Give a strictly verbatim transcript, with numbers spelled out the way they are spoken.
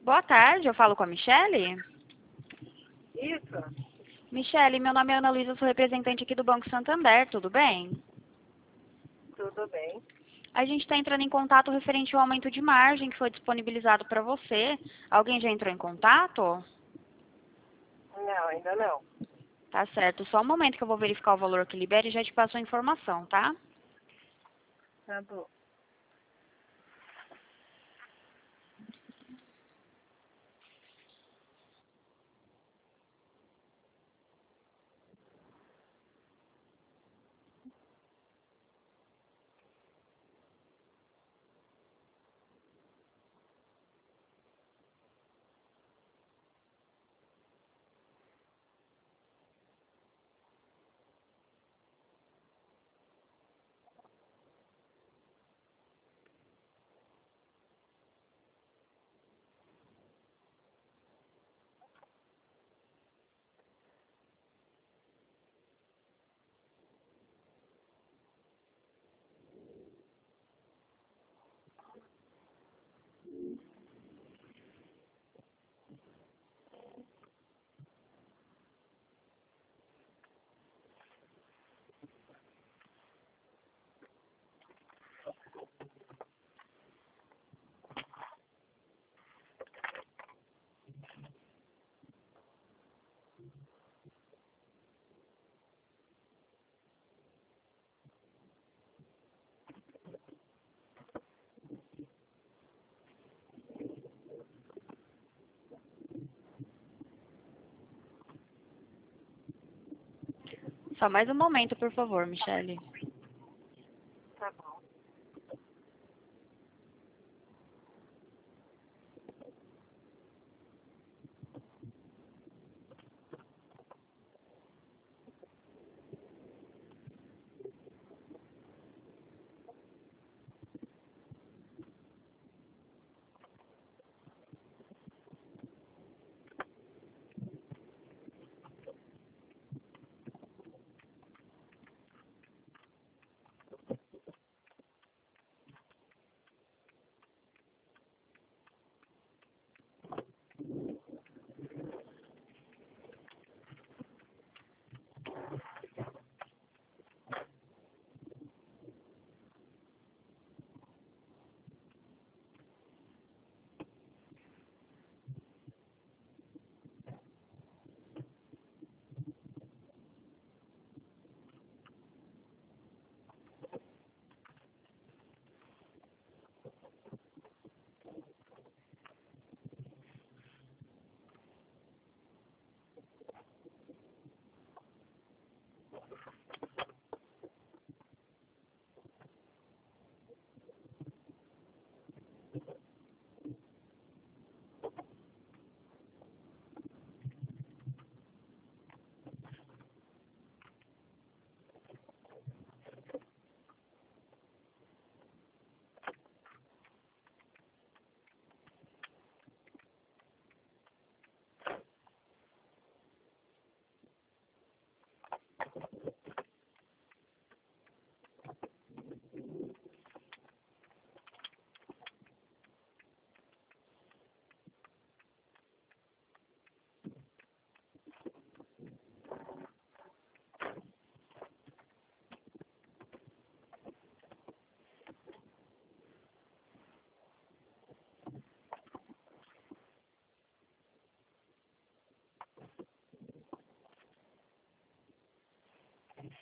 Boa tarde, eu falo com a Michele? Isso, Michele, meu nome é Ana Luísa, sou representante aqui do Banco Santander, tudo bem? tudo bem. A gente está entrando em contato referente ao aumento de margem que foi disponibilizado para você. Alguém já entrou em contato? Não, ainda não. Tá certo, só um momento que eu vou verificar o valor que libera e já te passo a informação, tá? Tá bom. Só mais um momento, por favor, Michele.